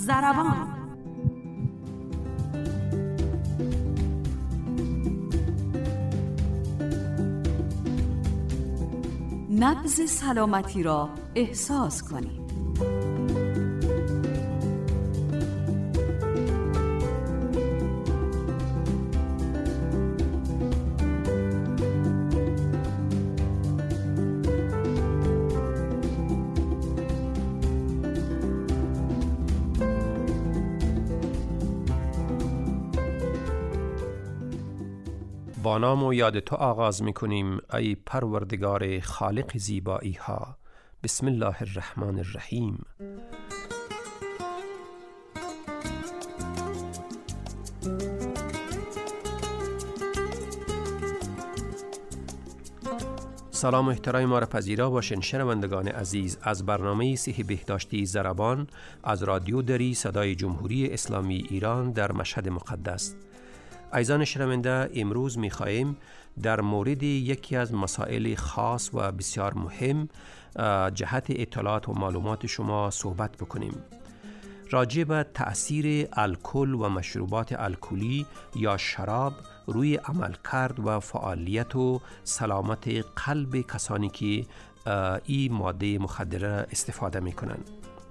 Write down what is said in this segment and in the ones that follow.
ضربان. نبض سلامتی را احساس کنید. با نام و یاد تو آغاز می‌کنیم ای پروردگار خالق زیبایی ها. بسم الله الرحمن الرحیم. سلام و احترام ما را پذیرا باشین شنوندگان عزیز از برنامه صحی بهداشتی ضربان از رادیو دری صدای جمهوری اسلامی ایران در مشهد مقدس. عزیزان شنونده، امروز می‌خواهیم در مورد یکی از مسائل خاص و بسیار مهم جهت اطلاعات و معلومات شما صحبت بکنیم. راجع به تأثیر الکل و مشروبات الکلی یا شراب روی عملکرد و فعالیت و سلامت قلب کسانی که این ماده مخدره استفاده می‌کنند.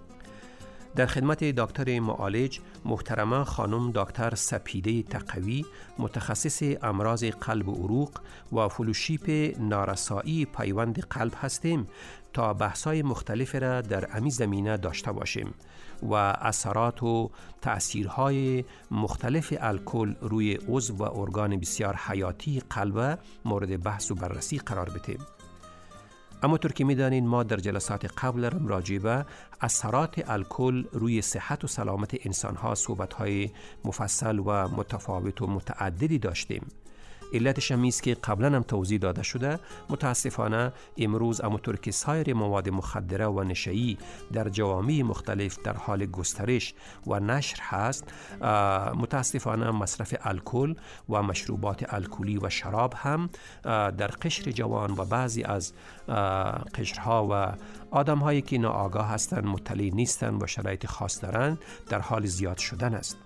در خدمت دکتر معالج محترمه خانم دکتر سپیده تقوی، متخصص امراض قلب و عروق و فلوشیپ نارسایی پیوند قلب هستیم تا بحث‌های مختلف را در همین زمینه داشته باشیم و اثرات و تأثیرهای مختلف الکل روی عضو و ارگان بسیار حیاتی قلب مورد بحث و بررسی قرار بدیم. اما طور که می‌دانید ما در جلسات قبل راجع به اثرات الکل روی صحت و سلامت انسان‌ها صحبت‌های مفصل و متفاوت و متعددی داشتیم. علتش هم است که قبلا هم توضیح داده شده، متاسفانه امروز همونطور که سایر مواد مخدره و نشئی در جوامع مختلف در حال گسترش و نشر هست، متاسفانه مصرف الکل و مشروبات الکلی و شراب هم در قشر جوان و بعضی از قشرها و آدم‌هایی که ناآگاه هستند، مطلع نیستند و شرایط خاص دارند، در حال زیاد شدن است.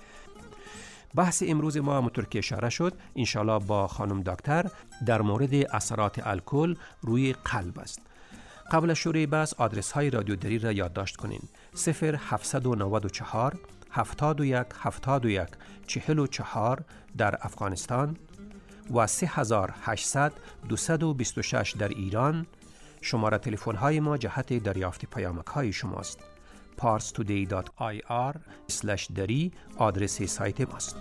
بحث امروز ما همونطور که اشاره شد انشالله با خانم دکتر در مورد اثرات الکل روی قلب است. قبل از شروع بحث آدرس های رادیو دری را یادداشت کنین: 0794 71 71 44 در افغانستان و 3800 226 در ایران. شماره تلفن های ما جهت دریافت پیامک های شماست. parstoday.ir/dari آدرس سایت ماست.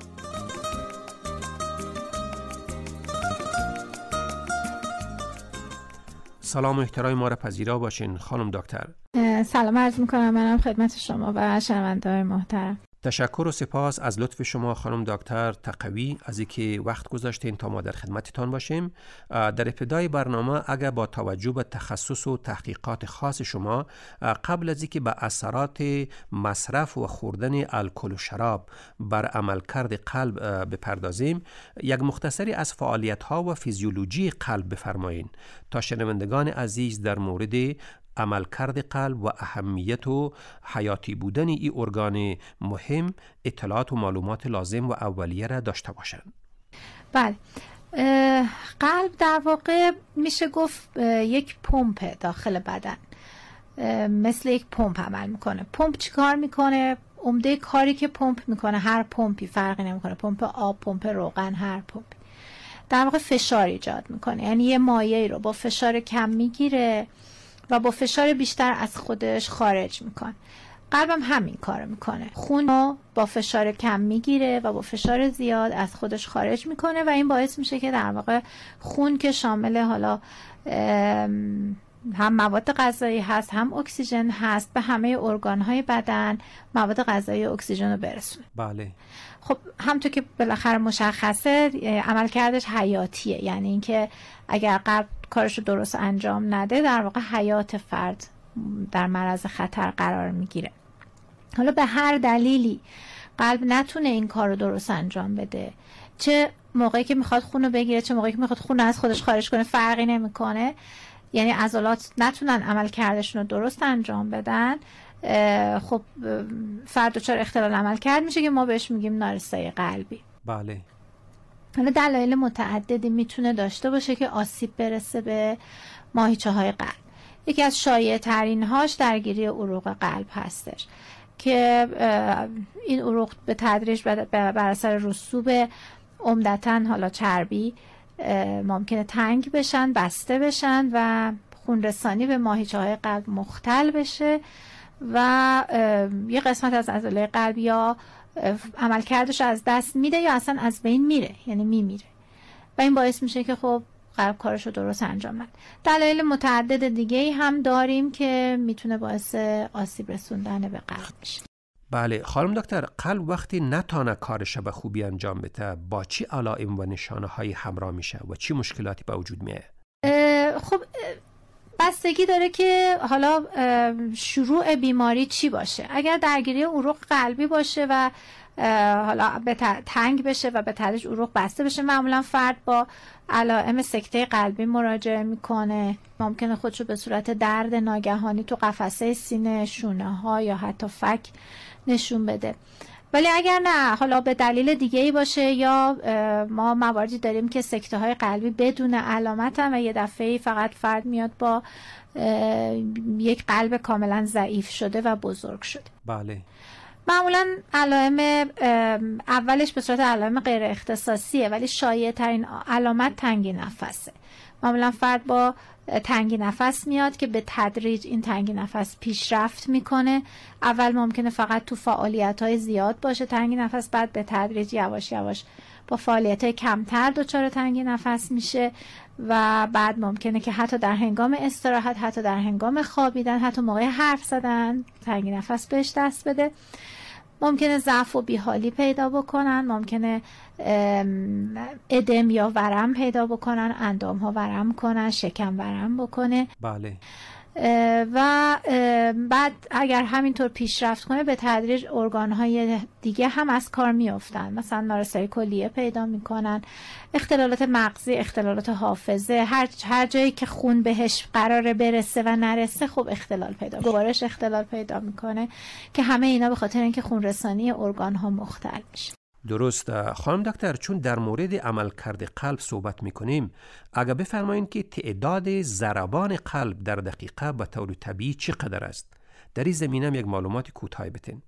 سلام و احترام ما را پذیرا باشین خانم دکتر. سلام عرض میکنم منم خدمت شما و شنونده‌های محترم. تشکر و سپاس از لطف شما خانم دکتر تقوی از اینکه وقت گذاشتین تا ما در خدمتتان باشیم. در ابتدای برنامه اگر با توجه به تخصص و تحقیقات خاص شما قبل از اینکه به اثرات مصرف و خوردن الکل و شراب بر عملکرد قلب بپردازیم، یک مختصری از فعالیت‌ها و فیزیولوژی قلب بفرمایید تا شنوندگان عزیز در مورد عملکرد قلب و اهمیت و حیاتی بودن این ارگان مهم اطلاعات و معلومات لازم و اولیه را داشته باشند. بله، قلب در واقع میشه گفت یک پمپ داخل بدن، مثل یک پمپ عمل میکنه. پمپ چی کار میکنه؟ عمده کاری که پمپ میکنه، هر پمپی فرقی نمیکنه، پمپ آب، پمپ روغن، هر پمپی در واقع فشار ایجاد میکنه. یعنی یه مایعی رو با فشار کم میگیره و با فشار بیشتر از خودش خارج میکنه. قلبم همین کار میکنه، خون رو با فشار کم میگیره و با فشار زیاد از خودش خارج میکنه و این باعث میشه که در واقع خون که شامل حالا هم مواد غذایی هست هم اکسیژن هست، به همه ارگانهای بدن مواد غذایی و اکسیژن رو برسونه. بله. خب همونطور که بالاخره مشخصه عملکردش حیاتیه، یعنی اینکه اگر قلب کارشو درست انجام نده در واقع حیات فرد در معرض خطر قرار میگیره. حالا به هر دلیلی قلب نتونه این کار رو درست انجام بده، چه موقعی که میخواد خون رو بگیره چه موقعی که میخواد خون از خودش خارج کنه، فرقی نمیکنه، یعنی عضلات نتونن عمل کردشون رو درست انجام بدن، خب فرد دچار اختلال عملکرد میشه که ما بهش میگیم نارسایی قلبی. بله. حالا دلایل متعددی میتونه داشته باشه که آسیب برسه به ماهیچه‌های قلب. یکی از شایع ترین هاش درگیری عروق قلب هستش که این عروق به تدریج بر اثر رسوب عمدتاً حالا چربی ممکنه تنگ بشن، بسته بشن و خونرسانی به ماهیچه‌های قلب مختل بشه و یه قسمت از عضله قلب یا عملکردش از دست میده یا اصلا از بین میره، یعنی میمیره و این باعث میشه که خب قلب کارشو درست انجام بده. دلایل متعدد دیگه هم داریم که میتونه باعث آسیب رسوندن به قلب بشه. بله خانم دکتر، قلب وقتی نتانه کارش به خوبی انجام بده با چی علائم و نشانه های همراه میشه و چی مشکلاتی به وجود میاد؟ خب بستگی داره که حالا شروع بیماری چی باشه. اگر درگیری عروق قلبی باشه و حالا تنگ بشه و به تدریج عروق بسته بشه، معمولا فرد با علائم سکته قلبی مراجعه میکنه. ممکنه خودشو به صورت درد ناگهانی تو قفسه سینه، شونه ها یا حتی فک نشون بده. ولی اگر نه حالا به دلیل دیگه ای باشه یا ما مواردی داریم که سکته های قلبی بدون علامت هم و یه دفعه فقط فرد میاد با یک قلب کاملا ضعیف شده و بزرگ شده. بله. معمولا علائم اولش به صورت علائم غیر اختصاصیه ولی شایع ترین علامت تنگی نفسه. معمولا فرد با تنگی نفس میاد که به تدریج این تنگی نفس پیشرفت میکنه. اول ممکنه فقط تو فعالیت‌های زیاد باشه تنگی نفس، بعد به تدریج یواش یواش با فعالیت‌های کمتر دچار تنگی نفس میشه و بعد ممکنه که حتی در هنگام استراحت، حتی در هنگام خوابیدن، حتی موقع حرف زدن تنگی نفس بهش دست بده. ممکنه ضعف و بیحالی پیدا بکنن، ممکنه ادم یا ورم پیدا بکنن، اندام ها ورم کنن، شکم ورم بکنه. بله. و بعد اگر همینطور پیشرفت کنه به تدریج ارگان های دیگه هم از کار میافتن، مثلا نارسایی کلیه پیدا میکنن، اختلالات مغزی، اختلالات حافظه، هر جایی که خون بهش قراره برسه و نرسه خب اختلال پیدا، گوارش اختلال پیدا میکنه که همه اینا به خاطر اینکه خون رسانی ارگان ها مختل میشه. درست. خانم دکتر، چون در مورد عملکرد قلب صحبت میکنیم، اگر بفرمایین که تعداد ضربان قلب در دقیقه به طور طبیعی چقدر است؟ در این زمینه یک معلومات کوتاه بتین.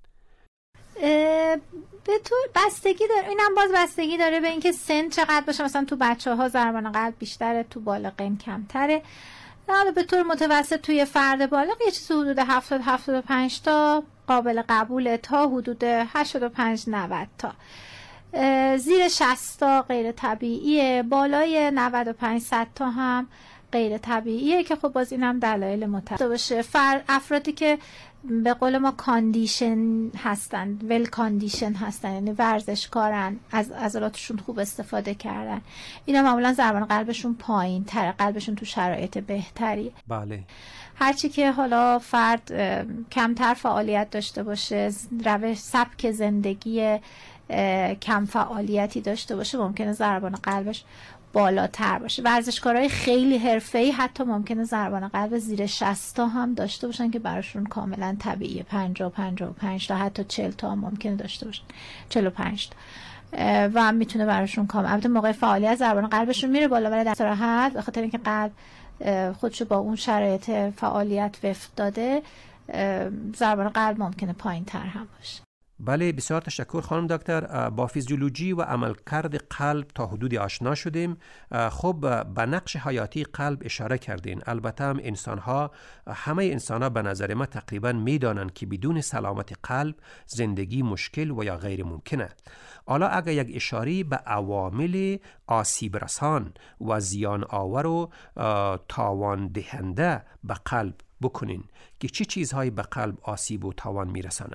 به طور بستگی داره، اینم باز بستگی داره به اینکه سن چقدر باشه. مثلا تو بچه‌ها ضربان قلب بیشتره، تو بالغین کمتره. حالا به طور متوسط توی فرد بالغ یه چیز حدود 70-75 تا قابل قبوله تا حدود 85-90 تا. زیر 60 تا غیر طبیعیه، بالای 95-100 تا هم غیر طبیعیه که خب باز این هم دلایل متعدد باشه. افرادی که به قول ما کاندیشن هستن، ول کاندیشن هستن، یعنی ورزشکارن، از عضلاتشون خوب استفاده کردن، اینا معمولا ضربان قلبشون پایین تره، قلبشون تو شرایط بهتری. بله. هرچی که حالا فرد کمتر فعالیت داشته باشه، روش سبک زندگی کم فعالیتی داشته باشه، ممکنه ضربان قلبش بالاتر باشه. ورزشکارای خیلی حرفه‌ای حتی ممکنه ضربان قلب زیر 60 تا هم داشته باشن که براشون کاملا طبیعیه. 50-55 تا حتی 40 تا هم ممکنه داشته باشن، 45 تا و میتونه براشون کاملا. البته موقع فعالیت ضربان قلبشون میره بالا ولی در استراحت به خاطر اینکه قلب خودشو با اون شرایط فعالیت وفق داده، ضربان قلب ممکنه پایین تر هم باشه. بله، بسیار تشکر خانم دکتر. با فیزیولوژی و عملکرد قلب تا حدودی آشنا شدیم. خب به نقش حیاتی قلب اشاره کردین. البته هم همه انسان ها به نظر ما تقریبا میدانند که بدون سلامت قلب زندگی مشکل و یا غیر ممکنه. حالا اگر یک اشاره به عوامل آسیب رسان و زیان آور و تاوان دهنده به قلب بکنین که چه چیزهایی به قلب آسیب و تاوان میرسانه؟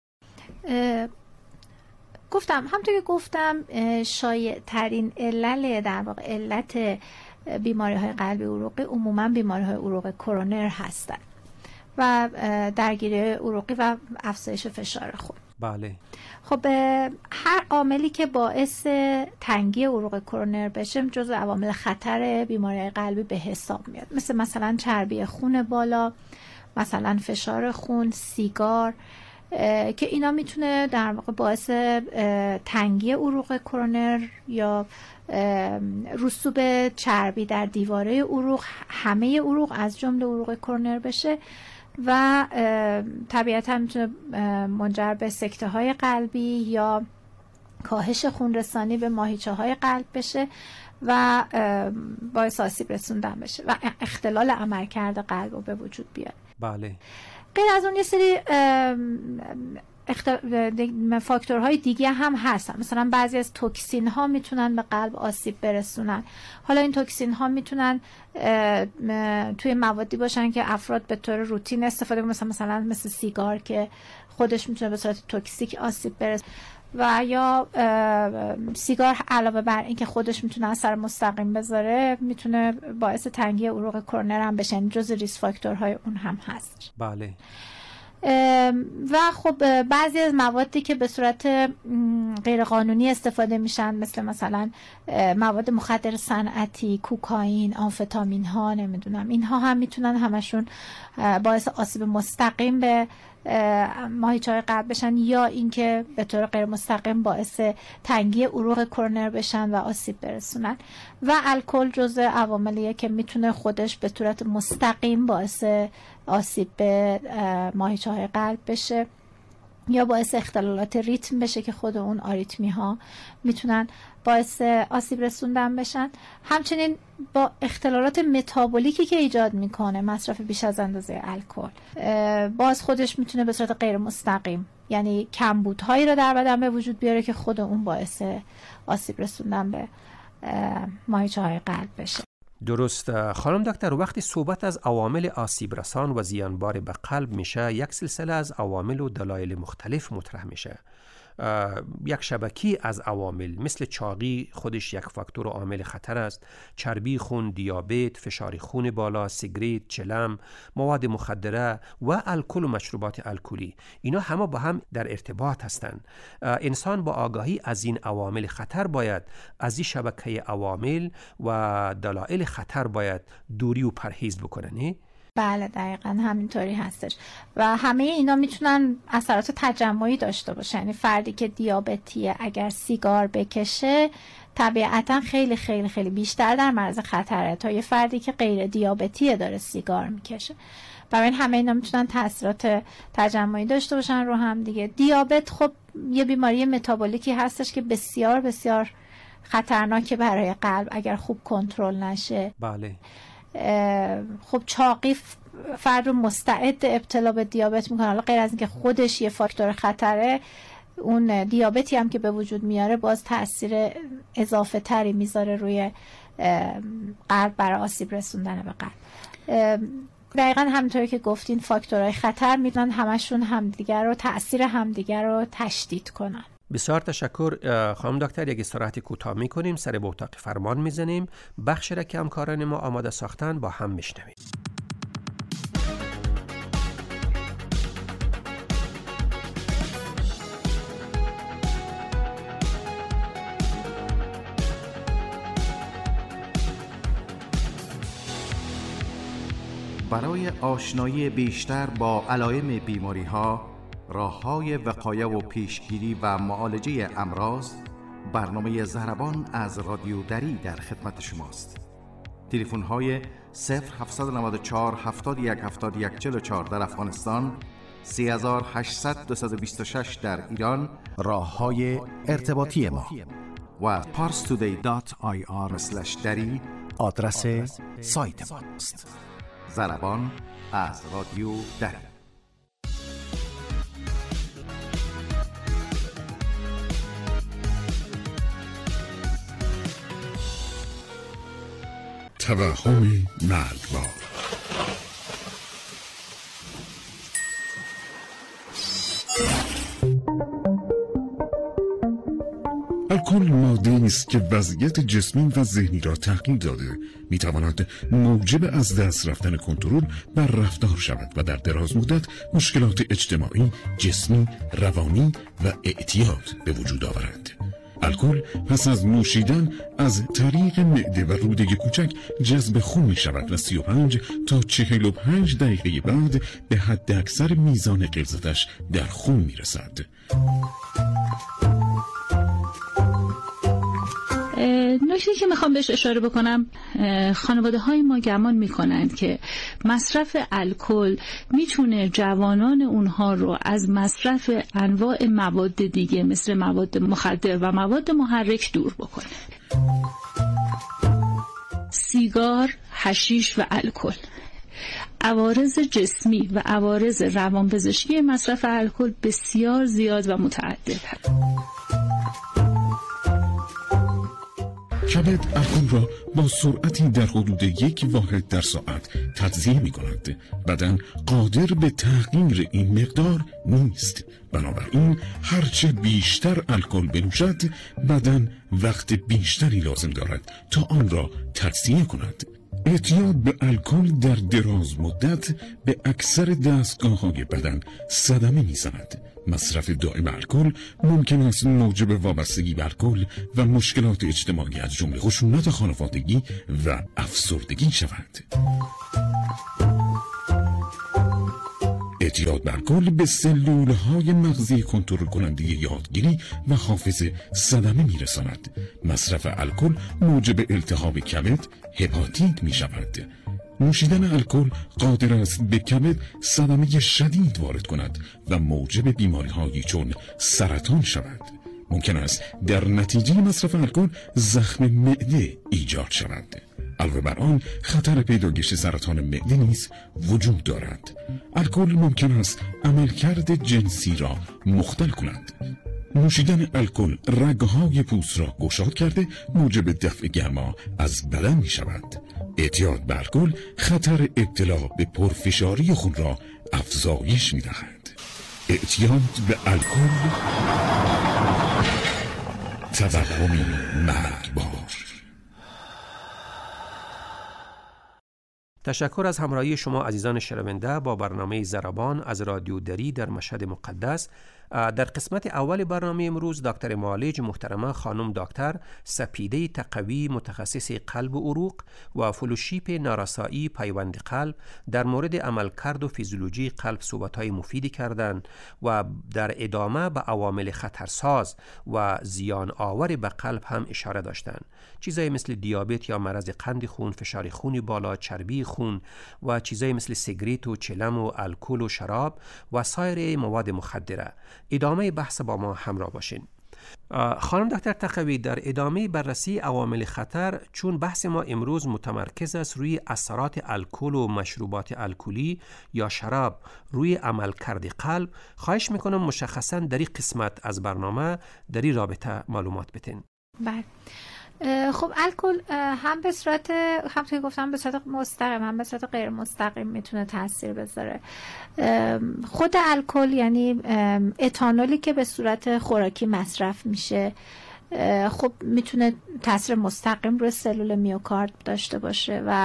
همونطور که گفتم شایع ترین علت بیماری های قلبی عروقی عموما بیماری های عروق کرونر هستن و درگیری عروقی و افزایش فشار خون. بله. خب هر عاملی که باعث تنگی عروق کرونر بشه جزو عوامل خطر بیماری قلبی به حساب میاد، مثلا چربی خون بالا، مثلا فشار خون، سیگار، که اینا میتونه در واقع باعث تنگی عروق کرونر یا رسوب چربی در دیواره عروق، همه عروق از جمله عروق کرونر بشه و طبیعتا میتونه منجر به سکته های قلبی یا کاهش خون رسانی به ماهیچه های قلب بشه و باعث آسیب رسوندن بشه و اختلال عملکرد قلب رو به وجود بیاره. بله. غیر از اون یه سری فاکتورهای دیگه هم هستن. مثلا بعضی از توکسین ها میتونن به قلب آسیب برسونن. حالا این توکسین ها میتونن توی موادی باشن که افراد به طور روتین استفاده کنن، مثل سیگار که خودش میتونه به صورت توکسیک آسیب برسونه، و یا سیگار علاوه بر این که خودش میتونه اثر مستقیم بذاره میتونه باعث تنگی عروق کرونر هم بشه، جز ریسک فاکتورهای اون هم هست. بله. و خب بعضی از موادی که به صورت غیرقانونی استفاده میشن مثلا مواد مخدر صنعتی، کوکائین، آمفتامین ها، نمیدونم، اینها هم میتونن همشون باعث آسیب مستقیم به ماهیچه‌های قلب بشن یا اینکه به طور غیر مستقیم باعث تنگی عروق کرونر بشن و آسیب برسونن. و الکل جزء عواملیه که میتونه خودش به صورت مستقیم باعث آسیب به ماهیچه‌های قلب بشه یا باعث اختلالات ریتم بشه که خود اون آریتمی ها میتونن باعث آسیب رسوندن بشن. همچنین با اختلالات متابولیکی که ایجاد میکنه مصرف بیش از اندازه الکل، باز خودش میتونه به صورت غیر مستقیم، یعنی کمبودهایی رو در بدن به وجود بیاره که خود اون باعث آسیب رسوندن به ماهیچه‌های قلب بشه. درست. خانم دکتر، وقتی صحبت از عوامل آسیب رسان و زیانبار به قلب میشه، یک سلسله از عوامل و دلایل مختلف مطرح میشه. یک شبکی از عوامل مثل چاقی خودش یک فاکتور و عامل خطر است، چربی خون، دیابت، فشار خون بالا، سیگریت، چلم، مواد مخدره و الکل و مشروبات الکلی، اینا همه با هم در ارتباط هستند. انسان با آگاهی از این عوامل خطر باید از این شبکه عوامل و دلایل خطر باید دوری و پرهیز بکنه، نه؟ بله دقیقا همینطوری هستش و همه اینا میتونن اثرات تجمعی داشته باشن. یعنی فردی که دیابتیه اگر سیگار بکشه طبیعتا خیلی خیلی خیلی بیشتر در معرض خطره تا یه فردی که غیر دیابتیه داره سیگار میکشه. برای این همه اینا میتونن تاثیرات تجمعی داشته باشن رو هم دیگه. دیابت خب یه بیماری متابولیکی هستش که بسیار بسیار خطرناکه برای قلب اگر خوب کنترل نشه. بله. خب چاقی فرد رو مستعد ابتلا به دیابت میکنه. حالا غیر از اینکه خودش یه فاکتور خطره، اون دیابتی هم که به وجود میاره باز تاثیر اضافه تری میذاره روی قلب برای آسیب رسوندن به قلب. دقیقا همونطوری که گفتین فاکتورهای خطر میتونن همشون همدیگر رو تاثیر همدیگر رو تشدید کنن. بسیار تشکر خانم دکتر. یک استراحت کوتاه میکنیم، سر به اتاق فرمان میزنیم، بخش را که همکاران ما آماده ساختن با هم میشنویم. برای آشنایی بیشتر با علائم بیماری‌ها، راه‌های وقایه و پیشگیری و معالجه امراض، برنامه ضربان از رادیو دری در خدمت شماست. تلفن‌های 0794 71 71 44 در افغانستان، 3800 226 در ایران، راه‌های ارتباطی ما و parstoday.ir/dari آدرس سایت ماست. ضربان از رادیو دری. توهم مرگبار. الکل ماده‌ای است که وضعیت جسمی و ذهنی را تغییر داده، می‌تواند موجب از دست رفتن کنترل بر رفتار شود و در دراز مدت مشکلات اجتماعی، جسمی، روانی و اعتیاد به وجود آورد. الکل پس از نوشیدن از طریق معده و روده کوچک جذب خون می شود و 35 تا 45 دقیقه بعد به حد اکثر میزان غلظتش در خون می رسد. نکته که میخوام بهش اشاره بکنم، خانواده های ما گمان میکنند که مصرف الکل میتونه جوانان اونها رو از مصرف انواع مواد دیگه مثل مواد مخدر و مواد محرک دور بکنه. سیگار، حشیش و الکل، عوارض جسمی و عوارض روانپزشکی مصرف الکل بسیار زیاد و متعدد هست. کبد الکل را با سرعتی در حدود 1 واحد در ساعت تجزیه می کند. بدن قادر به تغییر این مقدار نیست. بنابراین هرچه بیشتر الکل بنوشد، بدن وقت بیشتری لازم دارد تا آن را تجزیه کند. اعتیاد به الکل در دراز مدت به اکثر دستگاه‌های بدن صدمه می‌زند. مصرف دائم الکل ممکن است موجب وابستگی به الکل و مشکلات اجتماعی از جمله خشونت خانوادگی و افسردگی شود. اعتیاد به الکل به سلولهای مغزی کنترل کننده یادگیری و حافظه صدمه می‌رساند. مصرف الکل موجب التهاب کبد، هپاتیت می‌شود. نوشیدن الکل قادر است به کبد صدمه شدید وارد کند و موجب بیماری‌هایی چون سرطان شود. ممکن است در نتیجه مصرف الکل زخم معده ایجاد شود. علاوه بر آن خطر پیدایش سرطان معده نیز وجود دارد. الکل ممکن است عملکرد جنسی را مختل کند. نوشیدن الکل رگ‌های پوست را گشاد کرده موجب دفع گرما از بدن می شود. اعتیاد به الکل خطر ابتلا به پرفشاری خون را افزایش می دهد. اعتیاد به الکل توهمی مرگبار. تشکر از همراهی شما عزیزان شنونده با برنامه ضربان از رادیو دری در مشهد مقدس. در قسمت اول برنامه امروز دکتر معالج محترمه خانم دکتر سپیده تقوی متخصص قلب و عروق و فلوشیپ نارسایی پیوند قلب در مورد عملکرد و فیزیولوژی قلب صحبت‌های مفیدی کردند و در ادامه به عوامل خطرساز و زیان آور به قلب هم اشاره داشتند. چیزایی مثل دیابت یا مرض قند خون، فشار خون بالا، چربی خون و چیزایی مثل سیگریت و چلم و الکل و شراب و سایر مواد مخدره. ادامه بحث با ما همراه باشین. خانم دکتر تقوی، در ادامه بررسی عوامل خطر، چون بحث ما امروز متمرکز است روی اثرات الکل و مشروبات الکلی یا شراب روی عملکرد قلب، خواهش میکنم مشخصا در این قسمت از برنامه در این رابطه معلومات بدین. بله. خب الکل هم به صورت، همونطور که گفتم، به صورت مستقیم هم به صورت غیر مستقیم میتونه تاثیر بذاره. خود الکل یعنی اتانولی که به صورت خوراکی مصرف میشه، خب میتونه تاثیر مستقیم روی سلول میوکارد داشته باشه و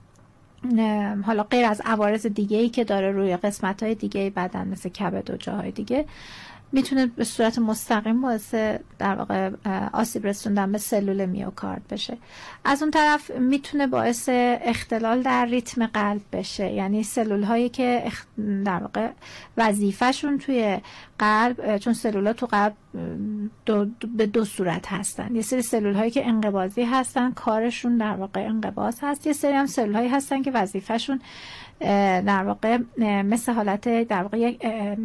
حالا غیر از عوارض دیگه‌ای که داره روی قسمت‌های دیگه بدن مثل کبد و جاهای دیگه، میتونه به صورت مستقیم باعث در واقع آسیب رسوندن به سلول میوکارد بشه. از اون طرف میتونه باعث اختلال در ریتم قلب بشه، یعنی سلول هایی که در واقع وظیفه‌شون توی قلب، چون سلول‌ها تو قلب به دو صورت هستن، یه سری سلول هایی که انقباضی هستن، کارشون در واقع انقباض هست، یه سری هم سلول هایی هستن که وظیفه‌شون در واقع مثل حالت در واقع یک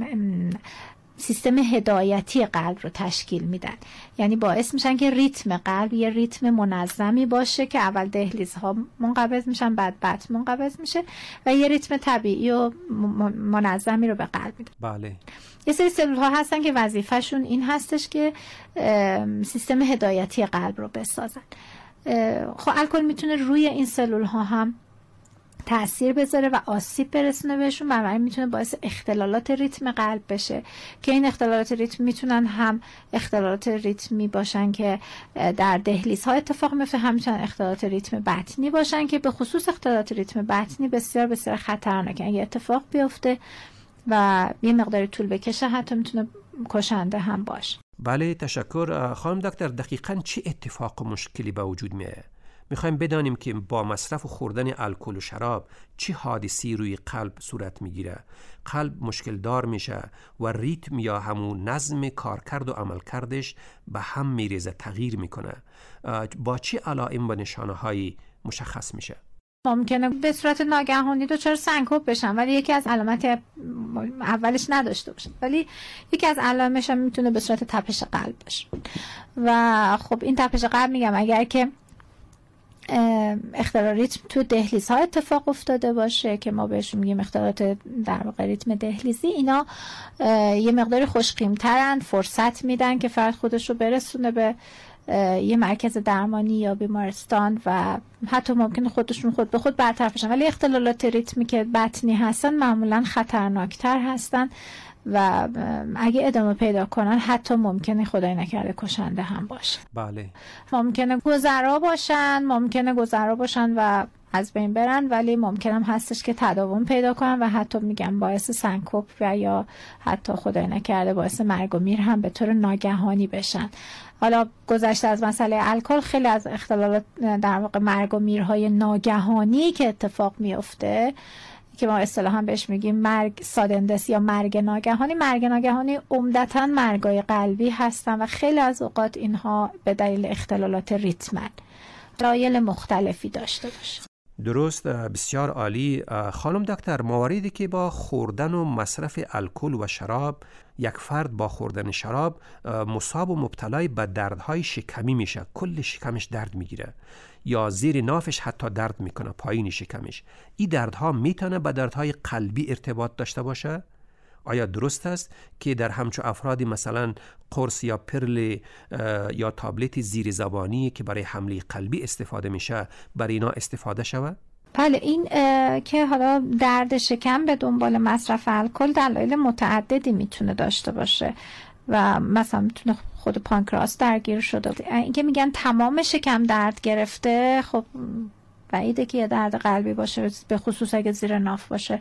سیستم هدایتی قلب رو تشکیل میدن، یعنی باعث میشن که ریتم قلب یه ریتم منظمی باشه که اول دهلیزها منقبض میشن، بعد بطن منقبض میشه و یه ریتم طبیعی و منظمی رو به قلب میدن. بله. یه سری سلول ها هستن که وظیفهشون این هستش که سیستم هدایتی قلب رو بسازن. خب الکل میتونه روی این سلول ها هم تأثیر بذاره و آسیب برسونه بهشون، بنابراین میتونه باعث اختلالات ریتم قلب بشه که این اختلالات ریتم میتونن هم اختلالات ریتمی باشن که در دهلیزها اتفاق میفته، هم میتونن اختلالات ریتم بطنی باشن که به خصوص اختلالات ریتم بطنی بسیار بسیار خطرناکه. اگه اتفاق بیفته و یه مقدار طول بکشه حتی میتونه کشنده هم باشه. بله تشکر. خانم دکتر دقیقاً چه اتفاق و مشکلی به وجود میاد؟ میخوایم بدانیم که با مصرف و خوردن الکل و شراب چه حادثی روی قلب صورت میگیره. قلب مشکل دار میشه و ریتم یا همون نظم کارکرد و عملکردش به هم میریزه، تغییر میکنه. با چه علائم و نشانه هایی مشخص میشه؟ ممکنه به صورت ناگهانی دچار سنکوپ بشن ولی یکی از علامت اولش نداشته باشن، ولی یکی از علائمش هم میتونه به صورت تپش قلب باشه. و خب این تپش قلب میگم اگر که اختلال ریتم تو دهلیزها اتفاق افتاده باشه که ما بهشون میگیم اختلالات در واقع ریتم دهلیزی، اینا یه مقداری خوشقیمترن، فرصت میدن که فرد خودش رو برسونه به یه مرکز درمانی یا بیمارستان و حتی ممکنه خودشون خود به خود برطرف بشن. ولی اختلالات ریتمی که بطنی هستن معمولا خطرناکتر هستن و اگه ادامه پیدا کنن حتی ممکنه خدای نکرده کشنده هم باشه. بله. ممکنه گذرا باشن و از بین برن، ولی ممکن هم هستش که تداوم پیدا کنن و حتی میگم باعث سنکوپ و یا حتی خدای نکرده باعث مرگ و میر هم به طور ناگهانی بشن. حالا گذشته از مسئله الکل، خیلی از اختلالات در واقع مرگ و میرهای ناگهانی که اتفاق میفته که ما اصطلاحاً بهش میگیم مرگ سادندس یا مرگ ناگهانی عمدتاً مرگای قلبی هستن و خیلی از اوقات اینها به دلیل اختلالات ریتمن دلایل مختلفی داشته باشه. درست، بسیار عالی. خانم دکتر، مواردی که با خوردن و مصرف الکل و شراب یک فرد با خوردن شراب مصاب و مبتلای به دردهای شکمی میشه، کل شکمش درد میگیره یا زیر نافش حتی درد میکنه، پایین شکمش، این دردها میتونه با دردهای قلبی ارتباط داشته باشه؟ آیا درست است که در همچو افرادی مثلا قرص یا پرل یا تابلت زیر زبانی که برای حمله قلبی استفاده میشه برای اینا استفاده شود؟ بله، این که حالا درد شکم به دنبال مصرف الکل دلایل متعددی میتونه داشته باشه و مثلا میتونه خود پانکراس درگیر شده. اینکه میگن تمام شکم درد گرفته، خب بعیده که یه درد قلبی باشه، به خصوص اگه زیر ناف باشه.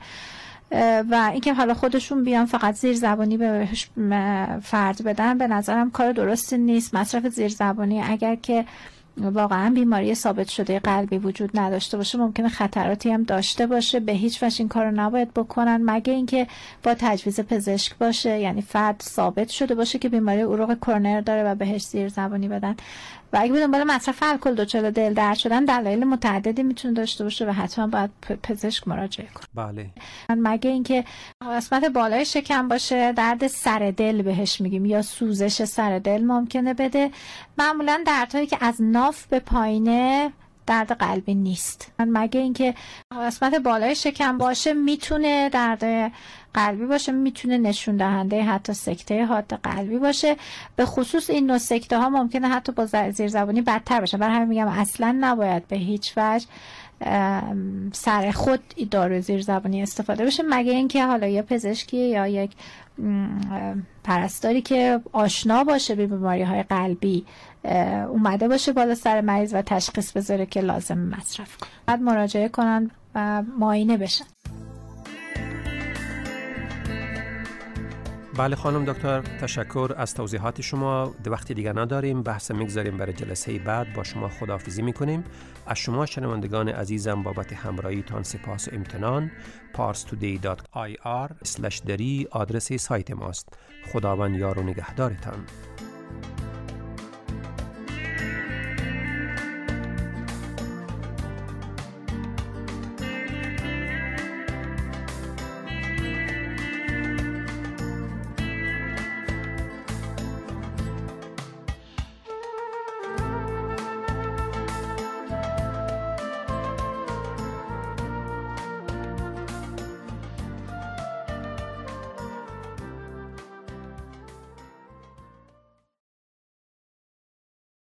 و اینکه حالا خودشون بیان فقط زیر زبانی بهش فرد بدن، به نظرم کار درستی نیست. مصرف زیر زبانی اگر که واقعا بیماری ثابت شده قلبی وجود نداشته باشه، ممکنه خطراتی هم داشته باشه، به هیچ وجه این کارو نباید بکنن مگه اینکه با تجویز پزشک باشه، یعنی فرد ثابت شده باشه که بیماری عروق کرونر داره و بهش زیر زبانی بدن. و اگه بدون مصرف الکل دچار دل درد شدن، دلایل متعددی میتونه داشته باشه و حتما باید پزشک مراجعه کنه. بله. مگه اینکه قسمت بالای شکم باشه، درد سر دل بهش میگیم یا سوزش سر دل ممکنه بده. معمولا دردهایی که از ناف به پایینه درد قلبی نیست. مگه اینکه قسمت بالای شکم باشه میتونه درد قلبی باشه، میتونه نشون دهنده حتی سکته حاد قلبی باشه. به خصوص این نوع سکته ها ممکنه حتی با زیر زبانی بدتر بشه. برای همین میگم اصلا نباید به هیچ وجه سر خود دارو زیر زبانی استفاده بشه، مگه اینکه حالا یا پزشکی یا یک پرستاری که آشنا باشه به بیماری های قلبی اومده باشه بالا سر مریض و تشخیص بذاره که لازم مصرف کنه. بعد مراجعه کنن و معاینه بشن. بله خانم دکتر، تشکر از توضیحات شما. وقتی دیگر نداریم، بحث میگذاریم برای جلسه بعد. با شما خداحافظی میکنیم. از شما شنوندگان عزیزم بابت همراهیتان سپاس و امتنان. parstoday.ir/dari آدرس سایت ماست. خداوند یار و نگهدارتان.